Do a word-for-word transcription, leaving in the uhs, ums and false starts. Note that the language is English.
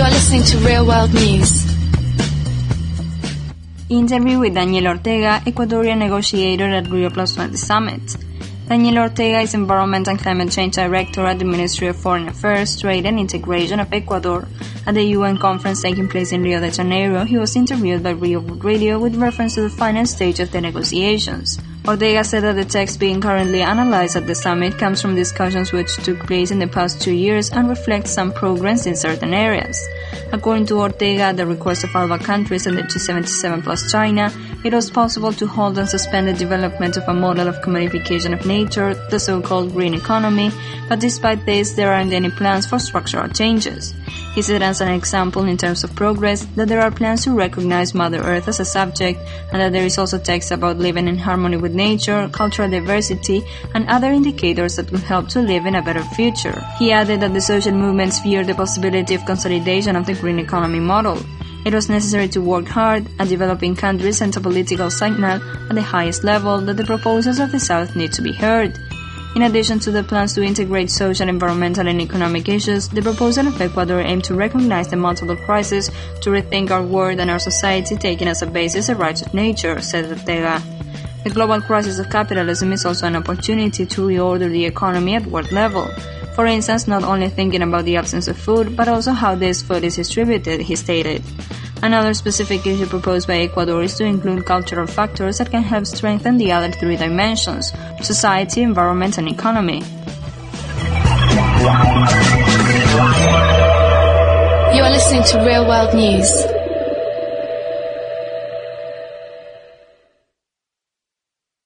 are listening to Real World News. Interview with Daniel Ortega, Ecuadorian negotiator at Rio Plus twenty Summit. Daniel Ortega is Environment and Climate Change Director at the Ministry of Foreign Affairs, Trade and Integration of Ecuador. At the U N conference taking place in Rio de Janeiro, he was interviewed by Rio World Radio with reference to the final stage of the negotiations. Ortega said that the text being currently analyzed at the summit comes from discussions which took place in the past two years and reflects some progress in certain areas. According to Ortega, at the request of ALBA countries and the G seventy-seven plus China, it was possible to hold and suspend the development of a model of commodification of nature, the so-called green economy, but despite this, there aren't any plans for structural changes. He said as an example in terms of progress that there are plans to recognize Mother Earth as a subject and that there is also text about living in harmony with nature, cultural diversity, and other indicators that will help to live in a better future. He added that the social movements fear the possibility of consolidation of the green economy model. It was necessary to work hard at developing countries sent a political signal at the highest level that the proposals of the South need to be heard. In addition to the plans to integrate social, environmental, and economic issues, the proposal of Ecuador aimed to recognize the multiple crises, to rethink our world and our society, taking as a basis the rights of nature, said Ortega. The global crisis of capitalism is also an opportunity to reorder the economy at world level. For instance, not only thinking about the absence of food, but also how this food is distributed, he stated. Another specific issue proposed by Ecuador is to include cultural factors that can help strengthen the other three dimensions: society, environment, and economy. You are listening to Real World News.